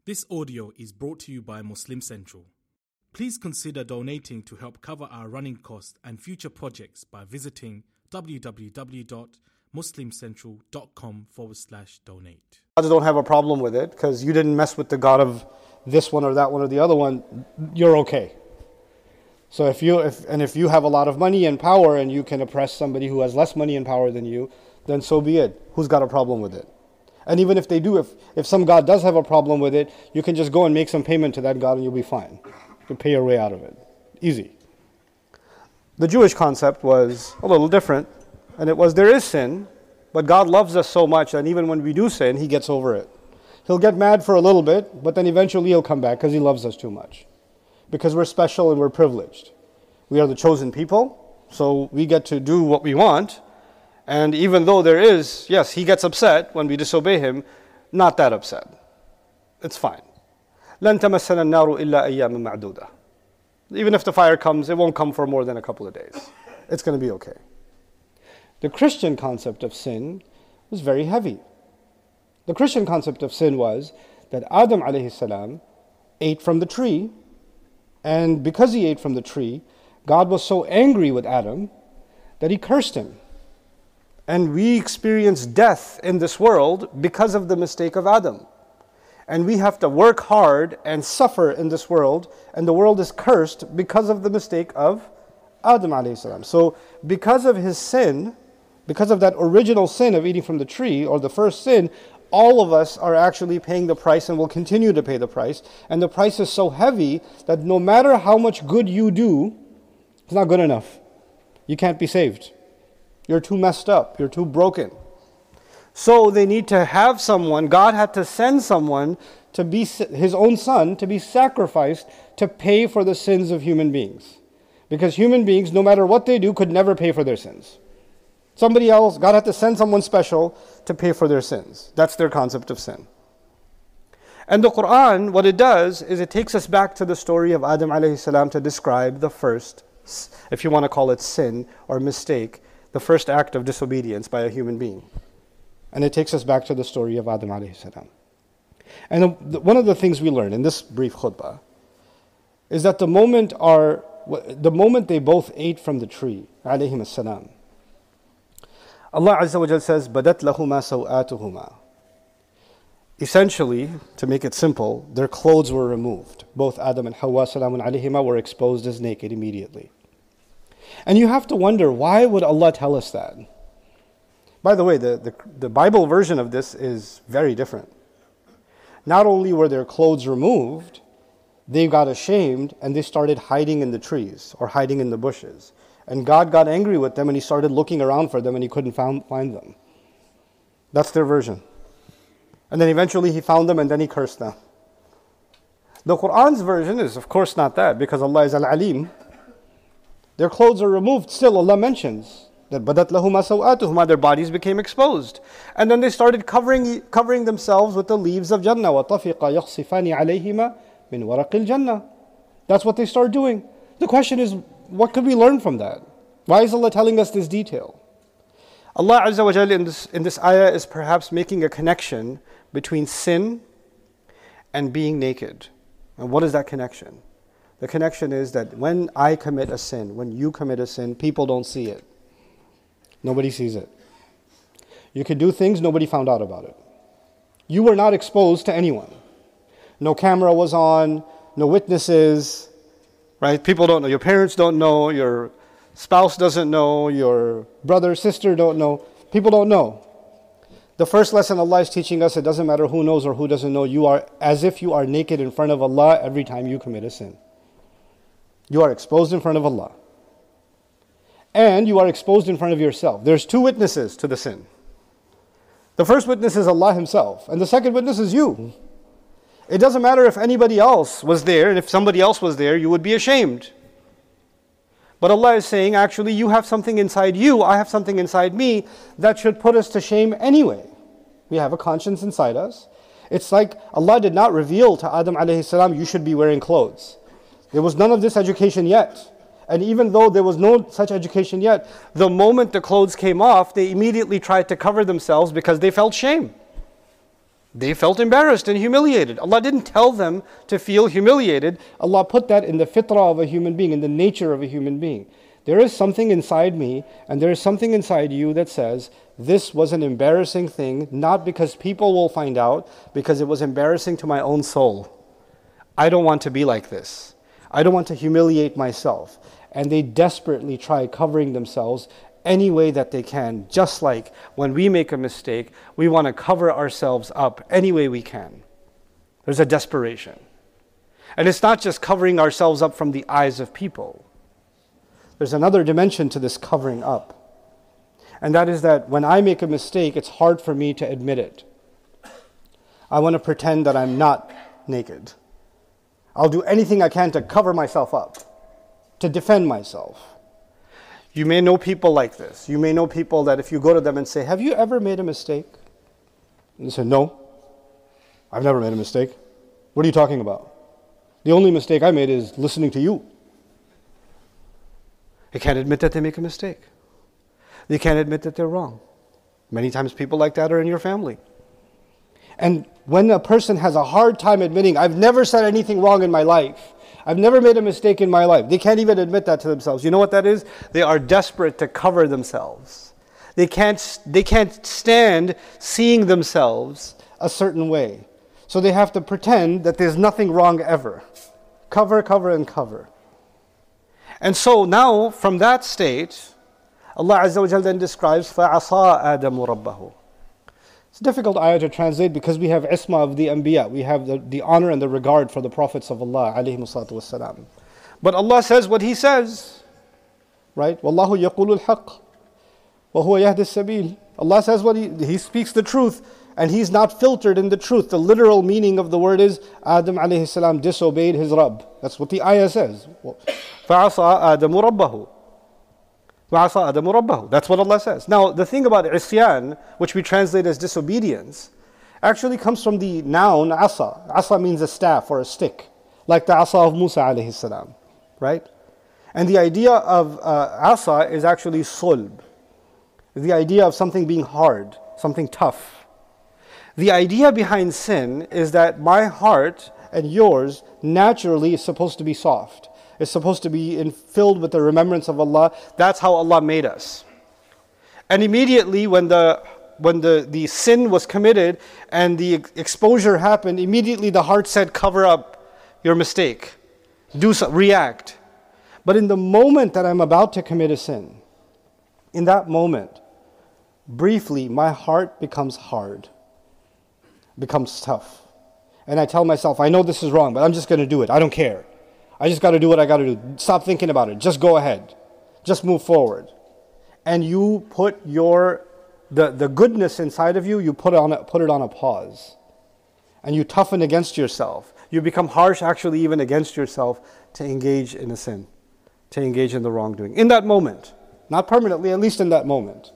This audio is brought to you by Muslim Central. Please consider donating to help cover our running costs and future projects by visiting www.muslimcentral.com/donate. I don't have a problem with it because you didn't mess with the God of this one or that one or the other one. You're okay. So if you have a lot of money and power and you can oppress somebody who has less money and power than you, then so be it. Who's got a problem with it? And even if they do, if some God does have a problem with it, you can just go and make some payment to that God and you'll be fine. You can pay your way out of it. Easy. The Jewish concept was a little different, and it was there is sin, but God loves us so much that even when we do sin, He gets over it. He'll get mad for a little bit, but then eventually He'll come back because He loves us too much. Because we're special and we're privileged. We are the chosen people, so we get to do what we want. And even though there is, yes, He gets upset when we disobey Him, not that upset. It's fine. لَن تَمَسَّنَا النَّارُ إِلَّا أَيَّامٍ مَعْدُودَةٍ. Even if the fire comes, it won't come for more than a couple of days. It's going to be okay. The Christian concept of sin was very heavy. The Christian concept of sin was that Adam alayhi salam ate from the tree, and because he ate from the tree, God was so angry with Adam that He cursed him. And we experience death in this world because of the mistake of Adam. And we have to work hard and suffer in this world, and the world is cursed because of the mistake of Adam alayhi salam. So because of his sin, because of that original sin of eating from the tree, or the first sin, all of us are actually paying the price and will continue to pay the price. And the price is so heavy that no matter how much good you do, it's not good enough. You can't be saved. You're too messed up. You're too broken. So they need to have someone, God had to send someone to be His own Son, to be sacrificed to pay for the sins of human beings. Because human beings, no matter what they do, could never pay for their sins. Somebody else, God had to send someone special to pay for their sins. That's their concept of sin. And the Quran, what it does is it takes us back to the story of Adam alayhi salam to describe the first, if you want to call it sin or mistake, the first act of disobedience by a human being. And it takes us back to the story of Adam alayhi salam. And one of the things we learn in this brief khutbah is that the moment they both ate from the tree, alayhim as-salam, Allah Azza wa Jal says, بَدَتْ لَهُمَا سَوْآتُهُمَا. Essentially, to make it simple, their clothes were removed. Both Adam and Hawa salamun alayhima were exposed as naked immediately. And you have to wonder, why would Allah tell us that? By the way, the Bible version of this is very different. Not only were their clothes removed, they got ashamed and they started hiding in the trees or hiding in the bushes. And God got angry with them and He started looking around for them and He couldn't find them. That's their version. And then eventually He found them and then He cursed them. The Quran's version is of course not that, because Allah is Al-Alim. Their clothes are removed. Still Allah mentions that badat lahuma sawatuhuma, their bodies became exposed. And then they started covering themselves with the leaves of Jannah. وَطَفِقَ يَخْصِفَانِ عَلَيْهِمَا مِنْ وَرَقِ الْجَنَّةِ. That's what they start doing. The question is, what could we learn from that? Why is Allah telling us this detail? Allah Azza wa Jalla in this ayah is perhaps making a connection between sin and being naked. And what is that connection? The connection is that when I commit a sin, when you commit a sin, people don't see it. Nobody sees it. You could do things, nobody found out about it. You were not exposed to anyone. No camera was on, no witnesses, right? People don't know. Your parents don't know. Your spouse doesn't know. Your brother, sister don't know. People don't know. The first lesson Allah is teaching us, it doesn't matter who knows or who doesn't know. You are as if you are naked in front of Allah every time you commit a sin. You are exposed in front of Allah. And you are exposed in front of yourself. There's two witnesses to the sin. The first witness is Allah Himself, and the second witness is you. It doesn't matter if anybody else was there, and if somebody else was there, you would be ashamed. But Allah is saying, actually, you have something inside you, I have something inside me, that should put us to shame anyway. We have a conscience inside us. It's like Allah did not reveal to Adam alayhi salam, you should be wearing clothes. There was none of this education yet. And even though there was no such education yet, the moment the clothes came off, they immediately tried to cover themselves because they felt shame. They felt embarrassed and humiliated. Allah didn't tell them to feel humiliated. Allah put that in the fitrah of a human being, in the nature of a human being. There is something inside me and there is something inside you that says, this was an embarrassing thing, not because people will find out, because it was embarrassing to my own soul. I don't want to be like this. I don't want to humiliate myself. And they desperately try covering themselves any way that they can. Just like when we make a mistake, we want to cover ourselves up any way we can. There's a desperation. And it's not just covering ourselves up from the eyes of people. There's another dimension to this covering up. And that is that when I make a mistake, it's hard for me to admit it. I want to pretend that I'm not naked. I'll do anything I can to cover myself up, to defend myself. You may know people like this. You may know people that if you go to them and say, have you ever made a mistake? And they say, no, I've never made a mistake. What are you talking about? The only mistake I made is listening to you. They can't admit that they make a mistake. They can't admit that they're wrong. Many times people like that are in your family. And when a person has a hard time admitting, I've never said anything wrong in my life, I've never made a mistake in my life, they can't even admit that to themselves. You know what that is? They are desperate to cover themselves. They can't stand seeing themselves a certain way. So they have to pretend that there's nothing wrong ever. Cover, cover, and cover. And so now, from that state, Allah Azza wa Jal then describes فَعَصَىٰ آدَمُ رَبَّهُ. It's a difficult ayah to translate because we have isma of the anbiya. We have the honor and the regard for the prophets of Allah alayhi salatu wassalam. But Allah says what He says. Right? وَاللَّهُ يَقُولُ الْحَقِّ وَهُوَ يَهْدِ السَّبِيلِ. Allah says what He speaks the truth and He's not filtered in the truth. The literal meaning of the word is Adam alayhi salam disobeyed his Rabb. That's what the ayah says. فَعَصَىٰ آدَمُ رَبَّهُ. وَعَصَىٰ آدَمُ رَبَّهُ. That's what Allah says. Now, the thing about isyan, which we translate as disobedience, actually comes from the noun asa. Asa means a staff or a stick, like the asa of Musa alayhi salam, right? And the idea of asa is actually sulb. The idea of something being hard, something tough. The idea behind sin is that my heart and yours naturally is supposed to be soft. It's supposed to be filled with the remembrance of Allah. That's how Allah made us. And immediately when the sin was committed and the exposure happened, immediately the heart said, cover up your mistake. React. But in the moment that I'm about to commit a sin, in that moment, briefly, my heart becomes hard, becomes tough. And I tell myself, I know this is wrong, but I'm just going to do it. I don't care. I just got to do what I got to do. Stop thinking about it. Just go ahead. Just move forward. And you put the goodness inside of you, you put it on a pause. And you toughen against yourself. You become harsh actually even against yourself to engage in a sin, to engage in the wrongdoing. In that moment. Not permanently, at least in that moment.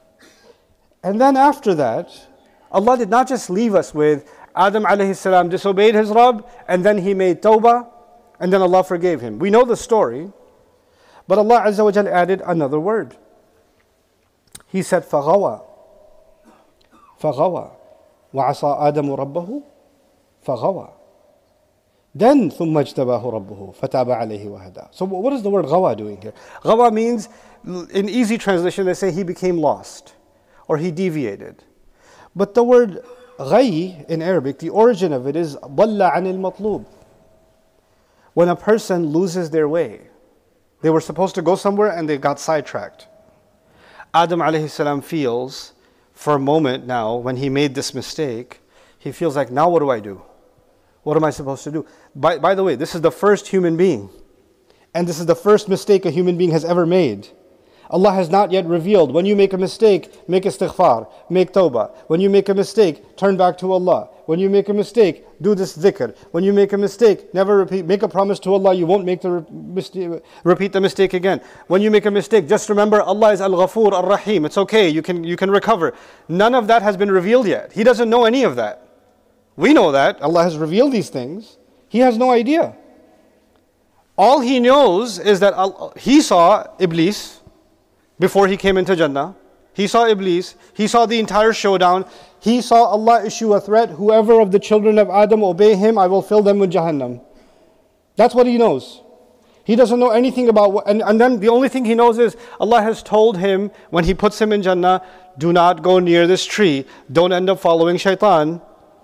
And then after that, Allah did not just leave us with Adam alayhi salam disobeyed his Rabb and then he made tawbah. And then Allah forgave him. We know the story, but Allah Azza wa Jal added another word. He said, فَغَوَى وَعَصَىٰ آدَمُ رَبَّهُ فَغَوَى. Then ثُمَّ اجْتَبَاهُ رَبُّهُ فَتَابَ عَلَيْهِ وَهَدَى. So what is the word غَوَى doing here? غَوَى means, in easy translation, they say he became lost or he deviated. But the word غَيْ in Arabic, the origin of it is ضَلَّ عَنِ الْمَطْلُوبِ. When a person loses their way, they were supposed to go somewhere and they got sidetracked. Adam alayhi salam feels, for a moment now, when he made this mistake, he feels like, now what do I do? What am I supposed to do? By the way, this is the first human being. And this is the first mistake a human being has ever made. Allah has not yet revealed, when you make a mistake, make istighfar, make tawbah. When you make a mistake, turn back to Allah. When you make a mistake, do this dhikr. When you make a mistake, never repeat. Make a promise to Allah, you won't repeat the mistake again. When you make a mistake, just remember Allah is Al-Ghafur, Ar-Rahim. It's okay, you can recover. None of that has been revealed yet. He doesn't know any of that. We know that. Allah has revealed these things. He has no idea. All he knows is that he saw Iblis before he came into Jannah. He saw Iblis. He saw the entire showdown. He saw Allah issue a threat. Whoever of the children of Adam obey him, I will fill them with Jahannam. That's what he knows. He doesn't know anything about what, and then the only thing he knows is Allah has told him when He puts him in Jannah, do not go near this tree. Don't end up following shaitan.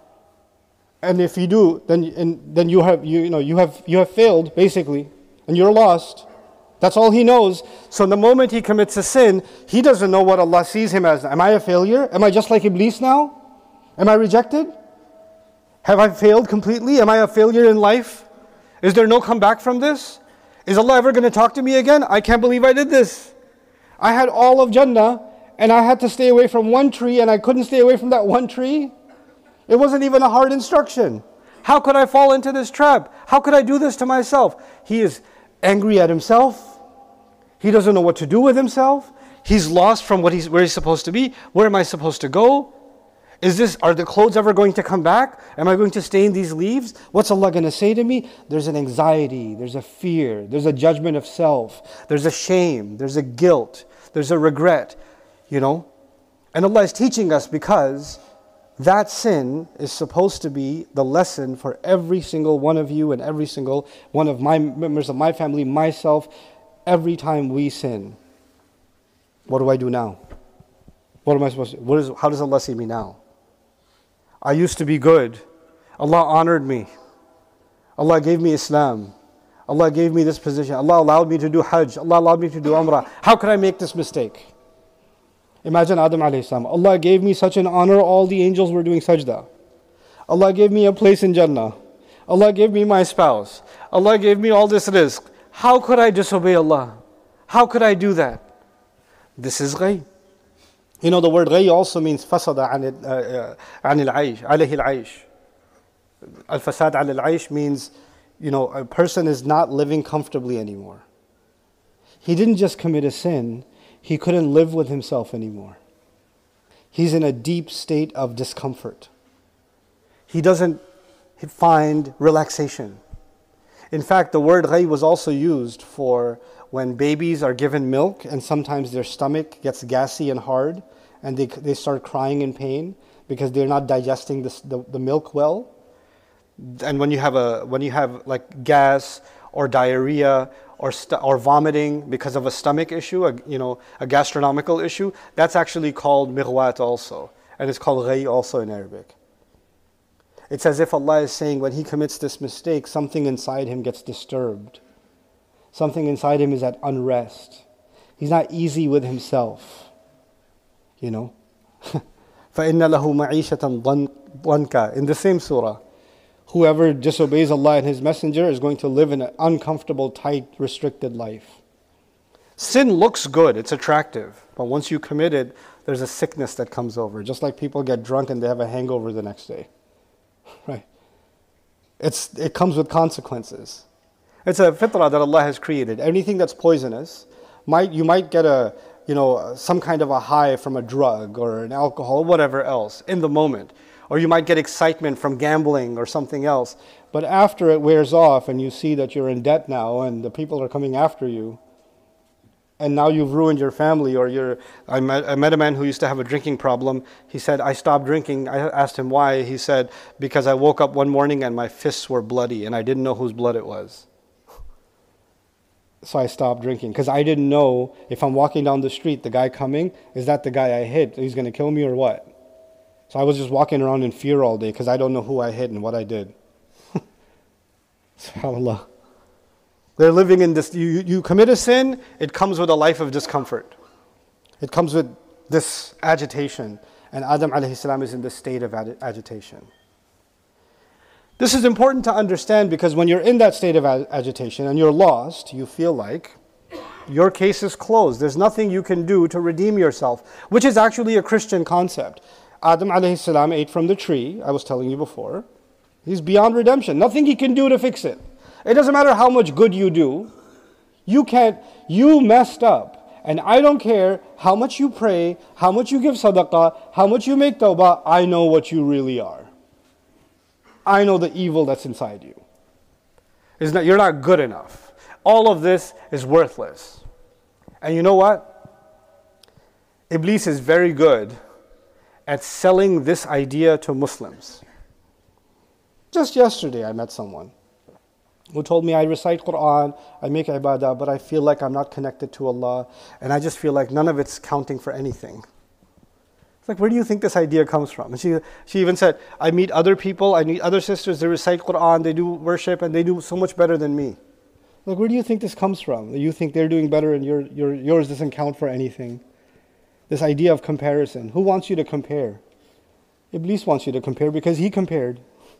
And if you do, then you have failed basically, and you're lost. That's all he knows. So the moment he commits a sin, he doesn't know what Allah sees him as. Am I a failure? Am I just like Iblis now? Am I rejected? Have I failed completely? Am I a failure in life? Is there no comeback from this? Is Allah ever going to talk to me again? I can't believe I did this. I had all of Jannah and I had to stay away from one tree and I couldn't stay away from that one tree. It wasn't even a hard instruction. How could I fall into this trap? How could I do this to myself? He is angry at himself. He doesn't know what to do with himself. He's lost from where he's supposed to be. Where am I supposed to go? Are the clothes ever going to come back? Am I going to stay in these leaves? What's Allah going to say to me? There's an anxiety, there's a fear, there's a judgment of self, there's a shame, there's a guilt, there's a regret, And Allah is teaching us because that sin is supposed to be the lesson for every single one of you and every single one of my members of my family, myself. Every time we sin, what do I do now? What am I supposed to? How does Allah see me now? I used to be good. Allah honored me. Allah gave me Islam. Allah gave me this position. Allah allowed me to do Hajj. Allah allowed me to do Umrah. How could I make this mistake? Imagine Adam alayhi salam. Allah gave me such an honor, all the angels were doing sajda. Allah gave me a place in Jannah. Allah gave me my spouse. Allah gave me all this rizq. How could I disobey Allah? How could I do that? This is ghay. The word ghay also means fasada عن العيش, عليه العيش. Al-fasad على العيش means, a person is not living comfortably anymore. He didn't just commit a sin, he couldn't live with himself anymore. He's in a deep state of discomfort. He doesn't find relaxation. In fact, the word ghay was also used for when babies are given milk and sometimes their stomach gets gassy and hard and they start crying in pain because they're not digesting the milk well. And when you have like gas or diarrhea or vomiting because of a stomach issue, a gastronomical issue, that's actually called mighwat also, and it's called ghay also in Arabic. It's as if Allah is saying when he commits this mistake, something inside him gets disturbed. Something inside him is at unrest. He's not easy with himself. فَإِنَّ لَهُ مَعِيشَةً ضَنْكَ. In the same surah, whoever disobeys Allah and His Messenger is going to live in an uncomfortable, tight, restricted life. Sin looks good, it's attractive, but once you commit it, there's a sickness that comes over. Just like people get drunk and they have a hangover the next day. Right? It comes with consequences. It's a fitrah that Allah has created. Anything that's poisonous, you might get some kind of a high from a drug or an alcohol or whatever else in the moment. Or you might get excitement from gambling or something else. But after it wears off and you see that you're in debt now and the people are coming after you, and now you've ruined your family, I met a man who used to have a drinking problem. He said, I stopped drinking. I asked him why. He said, because I woke up one morning and my fists were bloody and I didn't know whose blood it was. So I stopped drinking because I didn't know if I'm walking down the street, the guy coming, is that the guy I hit? He's going to kill me or what? So I was just walking around in fear all day because I don't know who I hit and what I did. SubhanAllah. They're living in this, you commit a sin, it comes with a life of discomfort. It comes with this agitation. And Adam alayhi salam is in this state of agitation. This is important to understand because when you're in that state of agitation and you're lost, you feel like your case is closed. There's nothing you can do to redeem yourself, which is actually a Christian concept. Adam alayhi salam ate from the tree, I was telling you before. He's beyond redemption. Nothing he can do to fix it. It doesn't matter how much good you do. You messed up. And I don't care how much you pray, how much you give sadaqah, how much you make tawbah. I know what you really are. I know the evil that's inside you. You're not good enough. All of this is worthless. And you know what? Iblis is very good at selling this idea to Muslims. Just yesterday I met someone who told me, I recite Quran, I make ibadah, but I feel like I'm not connected to Allah, and I just feel like none of it's counting for anything. It's like, where do you think this idea comes from? And she even said, I meet other people, I meet other sisters, they recite Quran, they do worship, and they do so much better than me. Like, where do you think this comes from? You think they're doing better and yours doesn't count for anything? This idea of comparison. Who wants you to compare? Iblis wants you to compare because he compared.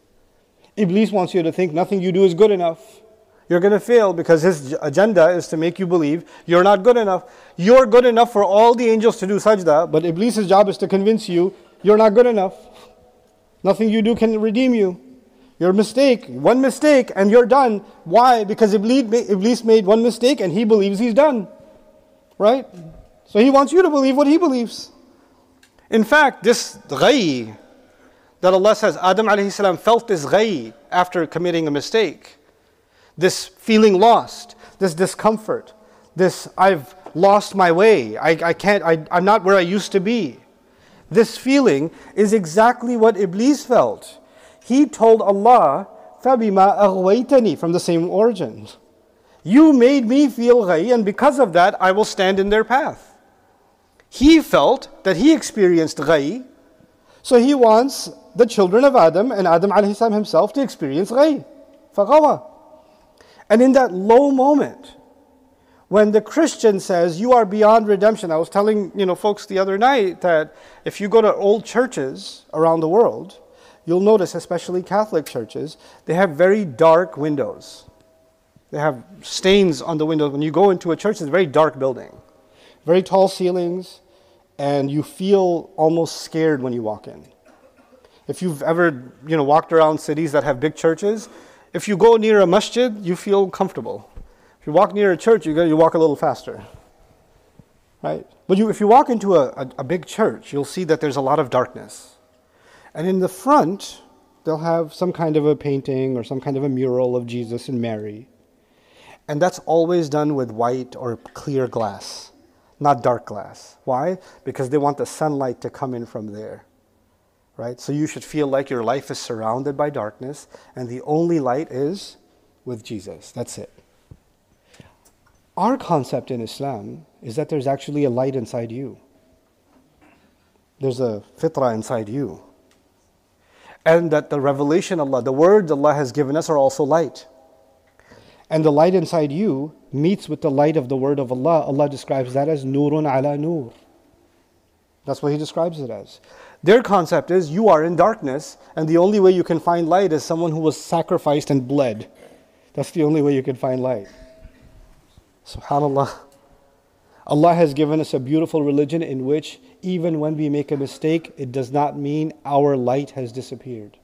Iblis wants you to think nothing you do is good enough. You're going to fail because his agenda is to make you believe you're not good enough. You're good enough for all the angels to do sajda, but Iblis' job is to convince you you're not good enough. Nothing you do can redeem you. Your mistake, one mistake, and you're done. Why? Because Iblis made one mistake and he believes he's done. Right? So he wants you to believe what he believes. In fact, this ghayy that Allah says, Adam alayhi salam felt this ghayy after committing a mistake. This feeling lost, this discomfort, this I've lost my way, I'm not where I used to be. This feeling is exactly what Iblis felt. He told Allah, فَبِمَا أَغْوَيْتَنِي, from the same origin. You made me feel ghayy, and because of that, I will stand in their path. He felt that he experienced ghayy, so he wants the children of Adam and Adam alayhi salam himself to experience ghayy. فَغَوَى. And in that low moment, when the Christian says, you are beyond redemption, I was telling folks the other night that if you go to old churches around the world, you'll notice, especially Catholic churches, they have very dark windows. They have stains on the windows. When you go into a church, it's a very dark building. Very tall ceilings, and you feel almost scared when you walk in. If you've ever walked around cities that have big churches, if you go near a masjid, you feel comfortable. If you walk near a church, you walk a little faster. Right? But if you walk into a big church, you'll see that there's a lot of darkness. And in the front, they'll have some kind of a painting or some kind of a mural of Jesus and Mary. And that's always done with white or clear glass, not dark glass. Why? Because they want the sunlight to come in from there. Right? So you should feel like your life is surrounded by darkness, and the only light is with Jesus. That's it. Our concept in Islam is that there's actually a light inside you. There's a fitrah inside you. And that the revelation Allah, the words Allah has given us are also light. And the light inside you meets with the light of the word of Allah. Allah describes that as nurun ala nur. That's what He describes it as. Their concept is you are in darkness, and the only way you can find light is someone who was sacrificed and bled. That's the only way you can find light. SubhanAllah. Allah has given us a beautiful religion in which even when we make a mistake, it does not mean our light has disappeared.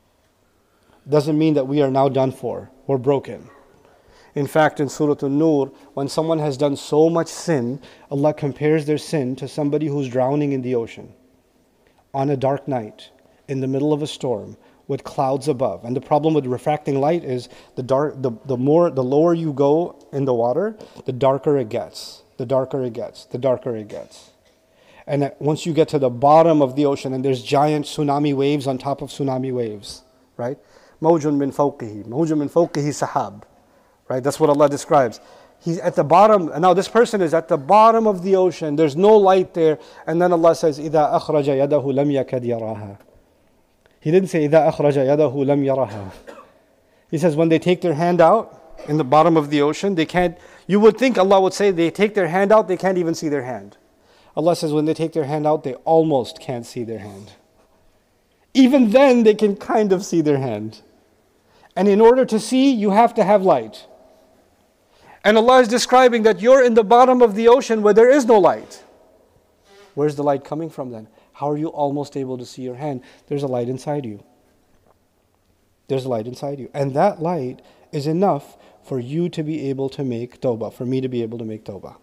It doesn't mean that we are now done for, we're broken. In fact, in Surah An-Nur, when someone has done so much sin, Allah compares their sin to somebody who's drowning in the ocean on a dark night, in the middle of a storm, with clouds above. And the problem with refracting light is the lower you go in the water, the darker it gets. The darker it gets. The darker it gets. And once you get to the bottom of the ocean, and there's giant tsunami waves on top of tsunami waves, right? Mawjun min fawqihi sahab. Right? That's what Allah describes. He's at the bottom. Now this person is at the bottom of the ocean. There's no light there. And then Allah says, إِذَا أَخْرَجَ يَدَهُ لَمْ يَكَدْ يَرَاهَا. He didn't say, إِذَا أَخْرَجَ يَدَهُ لَمْ يَرَاهَا. He says, when they take their hand out in the bottom of the ocean, they can't, you would think Allah would say, they take their hand out, they can't even see their hand. Allah says, when they take their hand out, they almost can't see their hand. Even then, they can kind of see their hand. And in order to see, you have to have light. And Allah is describing that you're in the bottom of the ocean where there is no light. Where's the light coming from then? How are you almost able to see your hand? There's a light inside you. There's a light inside you. And that light is enough for you to be able to make tawbah, for me to be able to make tawbah.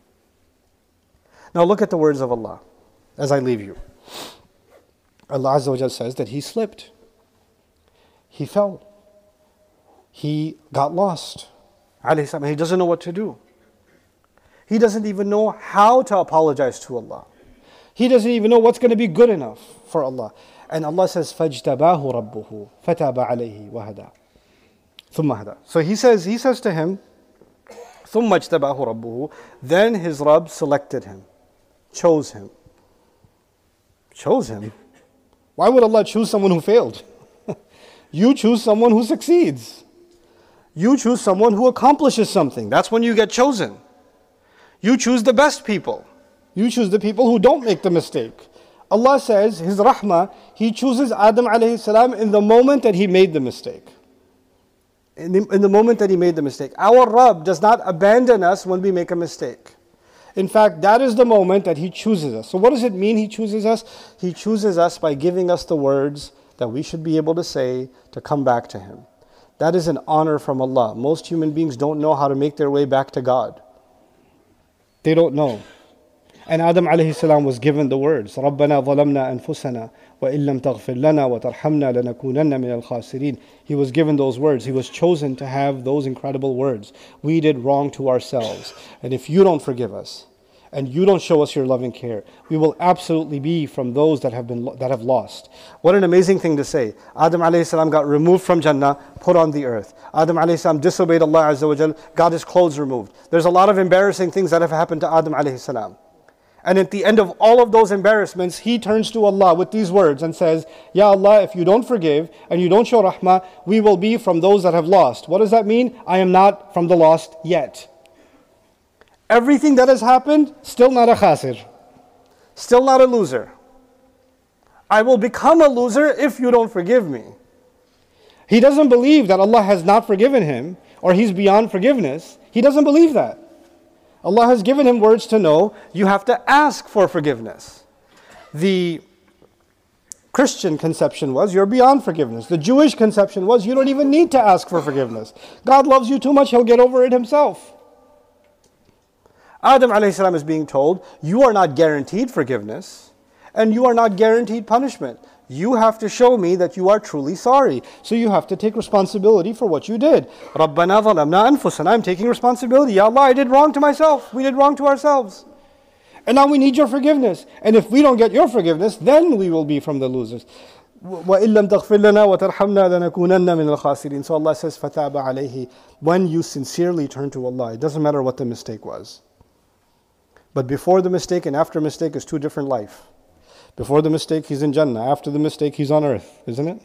Now look at the words of Allah as I leave you. Allah Azza wa Jalla says that he slipped. He fell. He got lost. He doesn't know what to do. He doesn't even know how to apologize to Allah. He doesn't even know what's going to be good enough for Allah. And Allah says, فَاجْتَبَاهُ رَبُّهُ فَتَابَ عَلَيْهِ وَهَدَى ثُمَّ هَدَى. So he says to him, ثُمَّ اجْتَبَاهُ رَبُّهُ. Then his Rabb selected him, chose him. Chose him? Why would Allah choose someone who failed? You choose someone who succeeds. You choose someone who accomplishes something. That's when you get chosen. You choose the best people. You choose the people who don't make the mistake. Allah says, His rahmah, He chooses Adam alayhi salam in the moment that he made the mistake. In the moment that he made the mistake. Our Rabb does not abandon us when we make a mistake. In fact, that is the moment that He chooses us. So what does it mean He chooses us? He chooses us by giving us the words that we should be able to say to come back to Him. That is an honor from Allah. Most human beings don't know how to make their way back to God. They don't know. And Adam alayhi salam was given the words, رَبَّنَا ظَلَمْنَا أَنفُسَنَا وَإِن لَمْ تَغْفِرْ لَنَا وَتَرْحَمْنَا لَنَكُونَنَّ مِنَ الْخَاسِرِينَ. He was given those words. He was chosen to have those incredible words. We did wrong to ourselves. And if you don't forgive us, and you don't show us your loving care, we will absolutely be from those that have lost. What an amazing thing to say. Adam alayhi salam got removed from Jannah, put on the earth. Adam alayhi salam disobeyed Allah Azza wa Jal, got his clothes removed. There's a lot of embarrassing things that have happened to Adam alayhi salam. And at the end of all of those embarrassments, he turns to Allah with these words and says, Ya Allah, if you don't forgive and you don't show rahmah, we will be from those that have lost. What does that mean? I am not from the lost yet. Everything that has happened, still not a khasir. Still not a loser. I will become a loser if you don't forgive me. He doesn't believe that Allah has not forgiven him or he's beyond forgiveness. He doesn't believe that. Allah has given him words to know you have to ask for forgiveness. The Christian conception was you're beyond forgiveness. The Jewish conception was you don't even need to ask for forgiveness. God loves you too much, He'll get over it Himself. Adam alayhi salam is being told, you are not guaranteed forgiveness and you are not guaranteed punishment. You have to show me that you are truly sorry. So you have to take responsibility for what you did. رَبَّنَا ظَلَمْنَا أَنفُسَنَا. I'm taking responsibility. Ya Allah, I did wrong to myself. We did wrong to ourselves. And now we need your forgiveness. And if we don't get your forgiveness, then we will be from the losers. وَإِن لَمْ تَغْفِرْ لَنَا وَتَرْحَمْنَا لَنَكُونَنَّ مِنَ الْخَاسِرِينَ. So Allah says, فَتَابَ عَلَيْهِ. When you sincerely turn to Allah, it doesn't matter what the mistake was. But before the mistake and after mistake is two different life. Before the mistake, he's in Jannah. After the mistake, he's on earth, isn't it?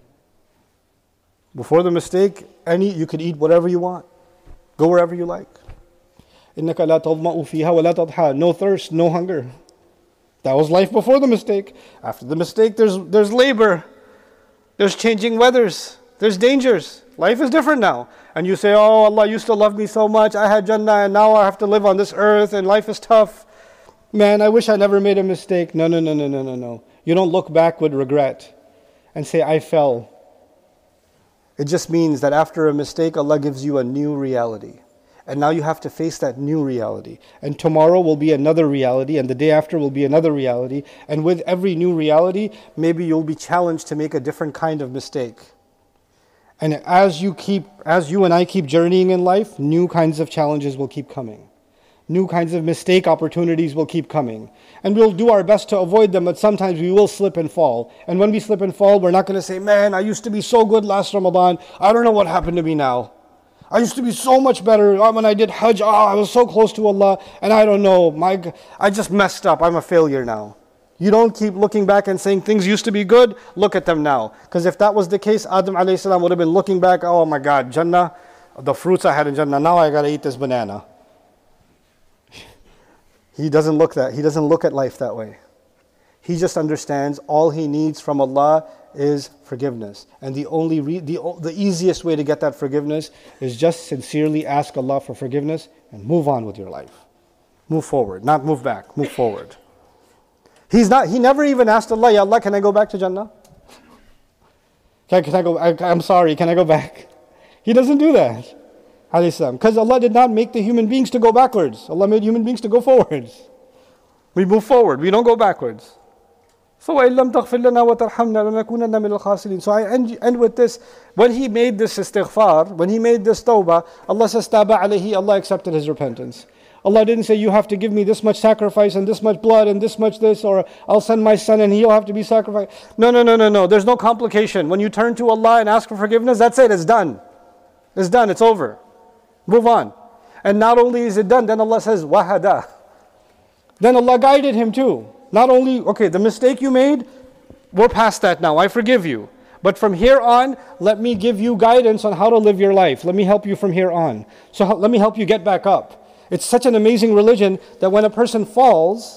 Before the mistake, you could eat whatever you want. Go wherever you like. إِنَّكَ لَا تَظْمَأُ فِيهَا وَلَا تَضْحَى. No thirst, no hunger. That was life before the mistake. After the mistake, there's labor. There's changing weathers. There's dangers. Life is different now. And you say, oh, Allah used to love me so much. I had Jannah and now I have to live on this earth and life is tough. Man, I wish I never made a mistake. No. You don't look back with regret and say, I fell. It just means that after a mistake, Allah gives you a new reality. And now you have to face that new reality. And tomorrow will be another reality, and the day after will be another reality. And with every new reality, maybe you'll be challenged to make a different kind of mistake. And as you and I keep journeying in life, new kinds of challenges will keep coming. New kinds of mistake opportunities will keep coming. And we'll do our best to avoid them, but sometimes we will slip and fall. And when we slip and fall, we're not going to say, man, I used to be so good last Ramadan. I don't know what happened to me now. I used to be so much better. When I did Hajj, I was so close to Allah. And I don't know, I just messed up. I'm a failure now. You don't keep looking back and saying things used to be good. Look at them now. Because if that was the case, Adam alayhi salam would have been looking back, oh my God, Jannah, the fruits I had in Jannah, now I got to eat this banana. He doesn't look at life that way. He just understands all he needs from Allah is forgiveness. And the easiest way to get that forgiveness is just sincerely ask Allah for forgiveness and move on with your life. Move forward, not move back, move forward. He never even asked Allah, Ya Allah, can I go back to Jannah? Can I go? I'm sorry, can I go back? He doesn't do that. Because Allah did not make the human beings to go backwards. Allah made human beings to go forwards. We move forward, we don't go backwards. So I end with this. When he made this istighfar, when he made this tawbah, Allah says, Taba alayhi, Allah accepted his repentance. Allah didn't say you have to give me this much sacrifice and this much blood and this much this, or I'll send my son and he'll have to be sacrificed. No. There's no complication. When you turn to Allah and ask for forgiveness, that's it. It's done. It's done. It's over. Move on. And not only is it done, then Allah says, wahada. Then Allah guided him too. Not only, okay, the mistake you made, we're past that now. I forgive you. But from here on, let me give you guidance on how to live your life. Let me help you from here on. So let me help you get back up. It's such an amazing religion that when a person falls,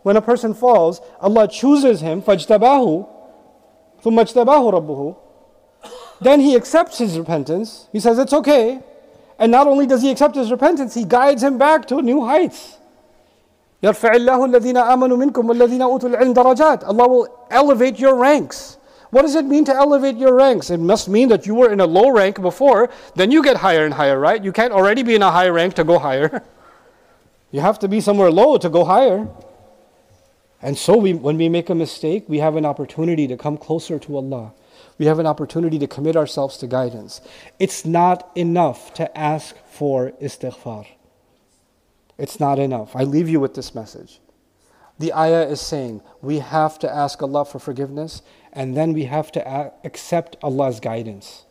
Allah chooses him, فَاجْتَبَاهُ ثُمَّ اجْتَبَاهُ رَبُّهُ. Then he accepts his repentance. He says, it's okay. And not only does he accept his repentance, he guides him back to new heights. يَرْفَعِ اللَّهُ الَّذِينَ آمَنُوا مِنْكُمْ وَالَّذِينَ أُوتُوا الْعِلْمَ دَرَجَاتٍ. Allah will elevate your ranks. What does it mean to elevate your ranks? It must mean that you were in a low rank before, then you get higher and higher, right? You can't already be in a high rank to go higher. You have to be somewhere low to go higher. And so when we make a mistake, we have an opportunity to come closer to Allah. We have an opportunity to commit ourselves to guidance. It's not enough to ask for istighfar. It's not enough. I leave you with this message. The ayah is saying we have to ask Allah for forgiveness, and then we have to accept Allah's guidance.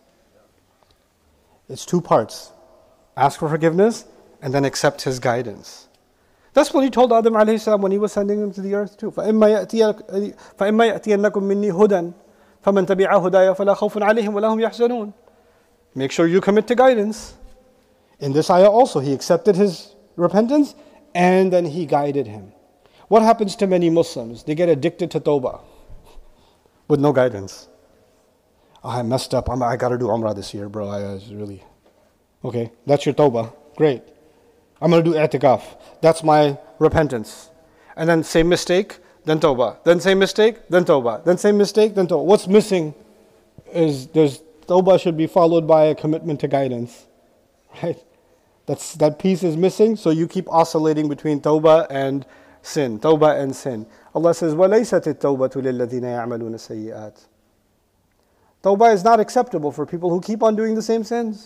It's two parts. Ask for forgiveness, and then accept His guidance. That's what He told Adam alayhi salam when He was sending him to the earth too. فَإِمَّا يَأْتِيَنَّكُم مِّنِّي هُدًى فَمَنْ تَبِعَ هُدَايَ فَلَا خَوْفٌ عَلَيْهِمْ وَلَا هُمْ يَحْزَنُونَ. Make sure you commit to guidance. In this ayah also, He accepted his repentance, and then He guided him. What happens to many Muslims? They get addicted to tawbah with no guidance. Oh, I messed up. I got to do Umrah this year, bro. Really. Okay, that's your tawbah. Great. I'm going to do i'tikaf. That's my repentance. And then same mistake, then tawbah. Then same mistake, then tawbah. Then same mistake, then tawbah. What's missing is tawbah should be followed by a commitment to guidance. Right? That piece is missing, so you keep oscillating between tawbah and sin. Tawbah and sin. Allah says, وَلَيْسَتِ التَّوْبَةُ لِلَّذِينَ يَعْمَلُونَ السَّيِّئَاتِ. Tawbah is not acceptable for people who keep on doing the same sins.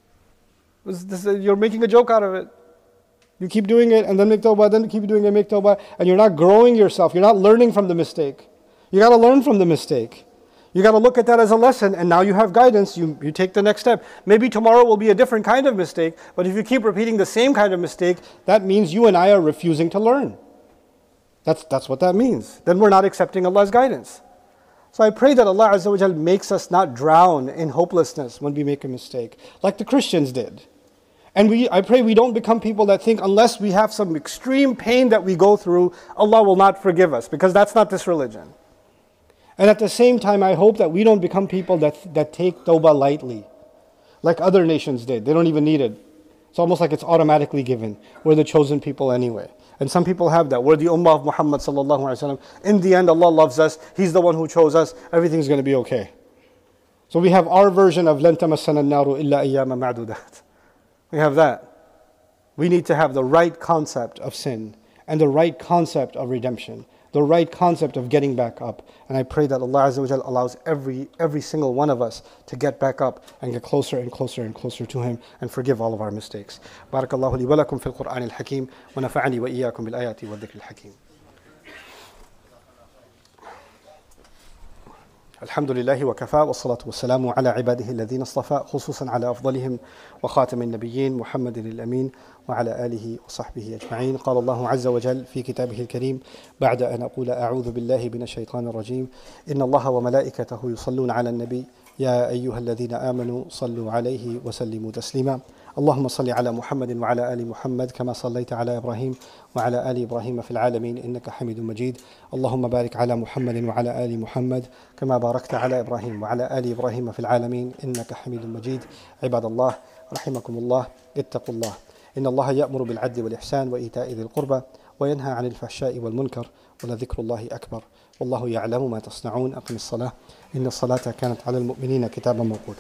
You're making a joke out of it. You keep doing it and then make tawbah, then keep doing it and make tawbah, and you're not growing yourself. You're not learning from the mistake. You got to learn from the mistake. You got to look at that as a lesson, and now you have guidance. You take the next step. Maybe tomorrow will be a different kind of mistake, but if you keep repeating the same kind of mistake, that means you and I are refusing to learn. That's what that means. Then we're not accepting Allah's guidance. So I pray that Allah Azza wa Jal makes us not drown in hopelessness when we make a mistake, like the Christians did. And I pray we don't become people that think unless we have some extreme pain that we go through, Allah will not forgive us, because that's not this religion. And at the same time, I hope that we don't become people that take tawbah lightly, like other nations did. They don't even need it. It's almost like it's automatically given. We're the chosen people anyway. And some people have that. We're the ummah of Muhammad sallallahu alaihi wasallam. In the end, Allah loves us. He's the one who chose us. Everything's going to be okay. So we have our version of لَن تَمَسَّنَا النَّارُ إِلَّا أَيَّامًا مَعْدُودَاتٍ. We have that. We need to have the right concept of sin and the right concept of redemption, the right concept of getting back up. And I pray that Allah Azza wa Jal allows every single one of us to get back up and get closer and closer and closer to Him and forgive all of our mistakes. Barakallahu li wa lakum fil Qur'an al-Hakim wa nafa'ani wa iyyakum bil ayati wa dhikr al-Hakim. الحمد لله وكفى والصلاة والسلام على عباده الذين اصطفى خصوصا على أفضلهم وخاتم النبيين محمد الأمين وعلى آله وصحبه أجمعين. قال الله عز وجل في كتابه الكريم بعد أن أقول أعوذ بالله من الشيطان الرجيم إن الله وملائكته يصلون على النبي يا أيها الذين آمنوا صلوا عليه وسلموا تسليما. اللهم صل على محمد وعلى آل محمد كما صليت على إبراهيم وعلى آل إبراهيم في العالمين إنك حميد مجيد. اللهم بارك على محمد وعلى آل محمد كما باركت على إبراهيم وعلى آل إبراهيم في العالمين إنك حميد مجيد. عباد الله رحمكم الله اتقوا الله إن الله يأمر بالعدل والإحسان وإيتاء ذي القربى وينهى عن الفحشاء والمنكر ولذكر الله أكبر والله يعلم ما تصنعون. أقم الصلاة إن الصلاة كانت على المؤمنين كتابا موقوتا.